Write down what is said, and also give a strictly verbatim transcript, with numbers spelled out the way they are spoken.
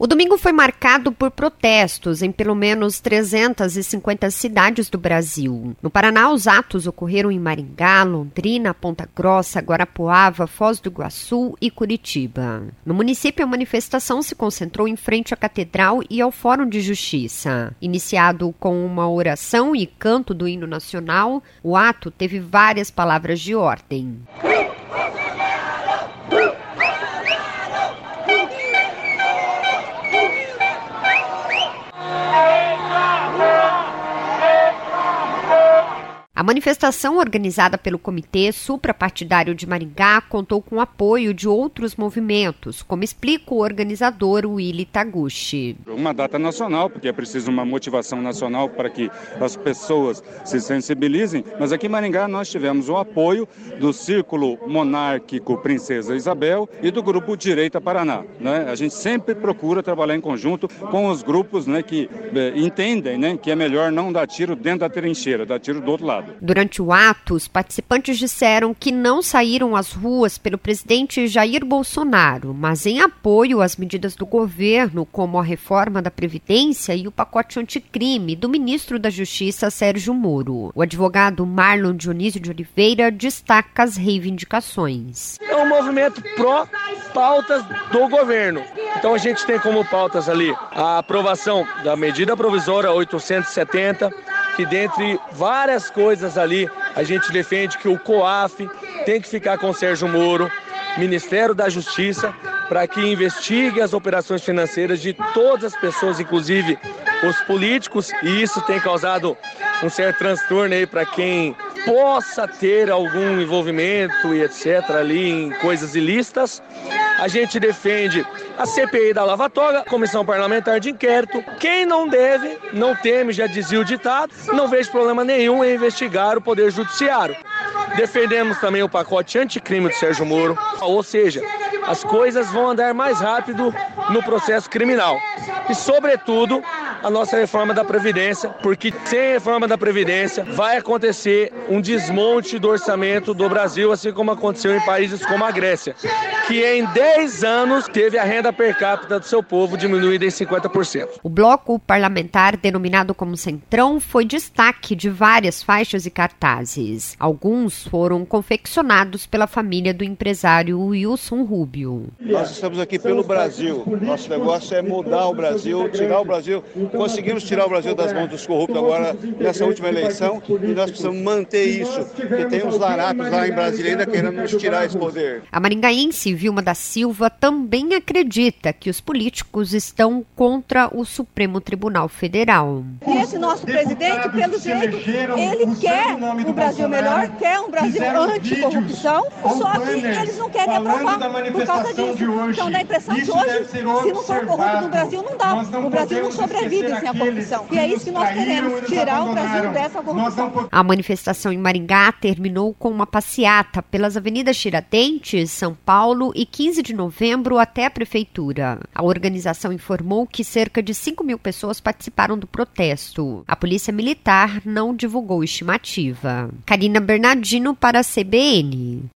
O domingo foi marcado por protestos em pelo menos trezentas e cinquenta cidades do Brasil. No Paraná, os atos ocorreram em Maringá, Londrina, Ponta Grossa, Guarapuava, Foz do Iguaçu e Curitiba. No município, a manifestação se concentrou em frente à Catedral e ao Fórum de Justiça. Iniciado com uma oração e canto do hino nacional, o ato teve várias palavras de ordem. A manifestação, organizada pelo Comitê Suprapartidário de Maringá, contou com o apoio de outros movimentos, como explica o organizador Willy Taguchi. Uma data nacional, porque é preciso uma motivação nacional para que as pessoas se sensibilizem, mas aqui em Maringá nós tivemos o apoio do Círculo Monárquico Princesa Isabel e do Grupo Direita Paraná. Né? A gente sempre procura trabalhar em conjunto com os grupos, né, que eh, entendem, né, que é melhor não dar tiro dentro da trincheira, dar tiro do outro lado. Durante o ato, os participantes disseram que não saíram às ruas pelo presidente Jair Bolsonaro, mas em apoio às medidas do governo, como a reforma da Previdência e o pacote anticrime do ministro da Justiça, Sérgio Moro. O advogado Marlon Dionísio de Oliveira destaca as reivindicações. É um movimento pró-pautas do governo. Então a gente tem como pautas ali a aprovação da medida provisória oitocentos e setenta, que dentre várias coisas ali, a gente defende que o COAF tem que ficar com o Sérgio Moro, Ministério da Justiça, para que investigue as operações financeiras de todas as pessoas, inclusive os políticos, e isso tem causado um certo transtorno aí para quem possa ter algum envolvimento e etcétera ali em coisas ilícitas. A gente defende a C P I da Lava Toga, Comissão Parlamentar de Inquérito. Quem não deve, não teme, já dizia o ditado, não vejo problema nenhum em investigar o Poder Judiciário. Defendemos também o pacote anticrime do Sérgio Moro, ou seja, as coisas vão andar mais rápido no processo criminal. E, sobretudo, a nossa reforma da Previdência, porque sem a reforma da Previdência vai acontecer um desmonte do orçamento do Brasil, assim como aconteceu em países como a Grécia, que em dez anos teve a renda per capita do seu povo diminuída em cinquenta por cento. O bloco parlamentar, denominado como Centrão, foi destaque de várias faixas e cartazes. Alguns foram confeccionados pela família do empresário Wilson Rubio. Nós estamos aqui pelo Brasil. Nosso negócio é mudar o Brasil, tirar o Brasil. Conseguimos tirar o Brasil das mãos dos corruptos agora nessa última eleição e nós precisamos manter isso, porque tem uns larápios lá em Brasília ainda querendo nos tirar esse poder. A maringaense Vilma da Silva também acredita que os políticos estão contra o Supremo Tribunal Federal. E esse nosso presidente, pelo jeito, ele quer um Brasil melhor, quer um Brasil anticorrupção, só que eles não querem aprovar por causa disso. Então dá a impressão que hoje, se não for corrupto no Brasil, não dá. O Brasil não sobrevive sem a corrupção. E é isso que nós queremos, tirar o Brasil dessa corrupção. A manifestação em Maringá terminou com uma passeata pelas avenidas Tiradentes, São Paulo e quinze de novembro até a prefeitura. A organização informou que cerca de cinco mil pessoas participaram do protesto. A Polícia Militar não divulgou estimativa. Karina Bernardino para a C B N.